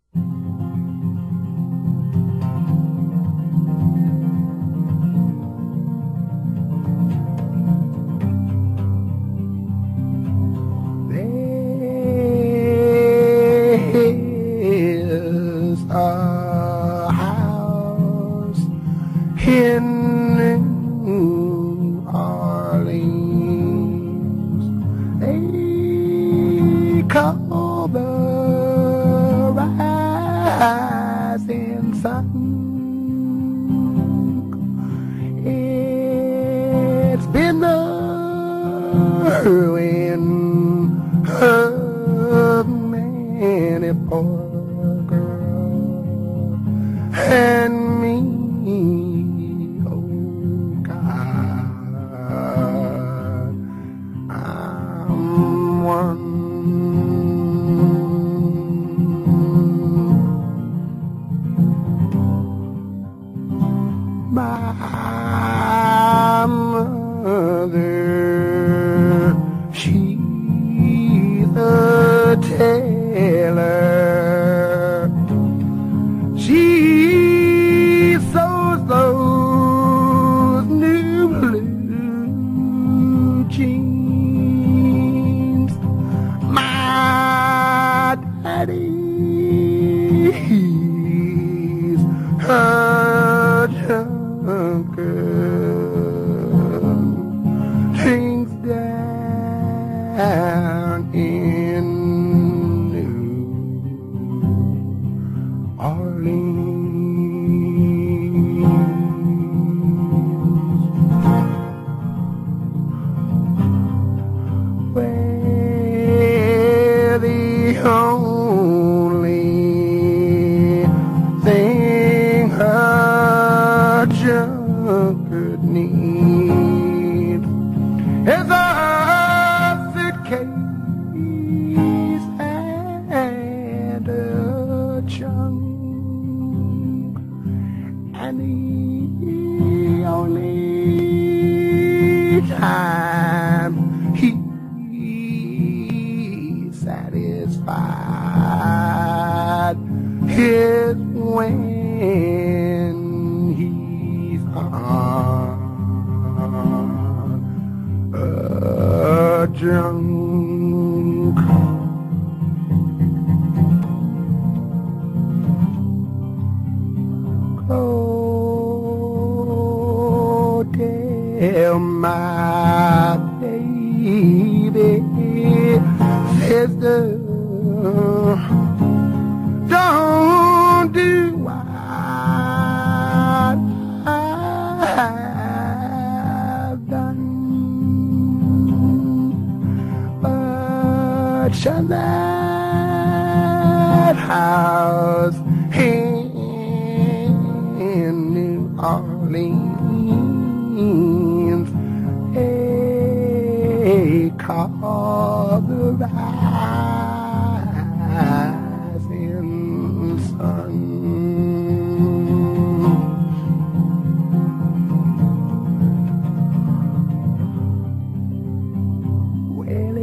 There's a house in New Orleans. They call the rising sun. It's been the ruin of many poor girls and me. Oh God, I'm one. My mother, she's a tailor. She sews those new blue jeans. My daddy's a drunkard, drinks down in New Orleans, where the only thing a drunkard needs is a suitcase and a trunk, and the only time he's satisfied is when he's on a drunk. Oh, tell my baby sister, don't do what I've done, but shut that house in New Orleans. They call the rising sun. Well,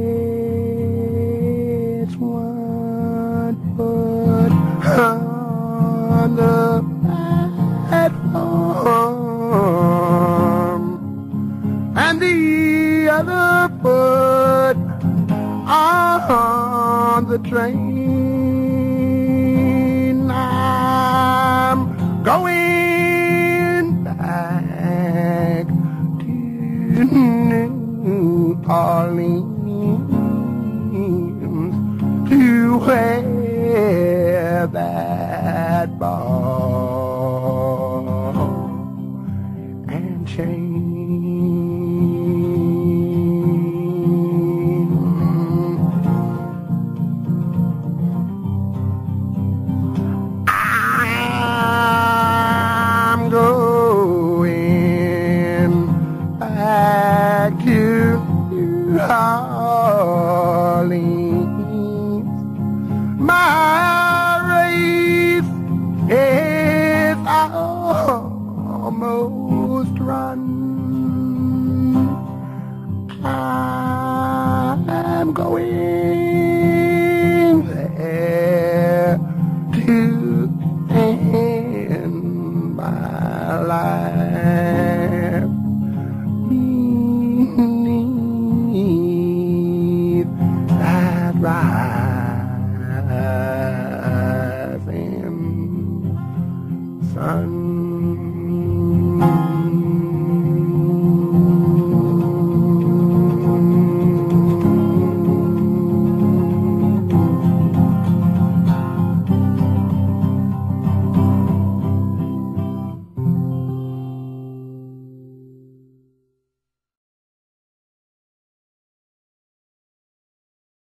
it's one foot on the platform and the other foot on the train. I'm going back to New Orleans, to where that ball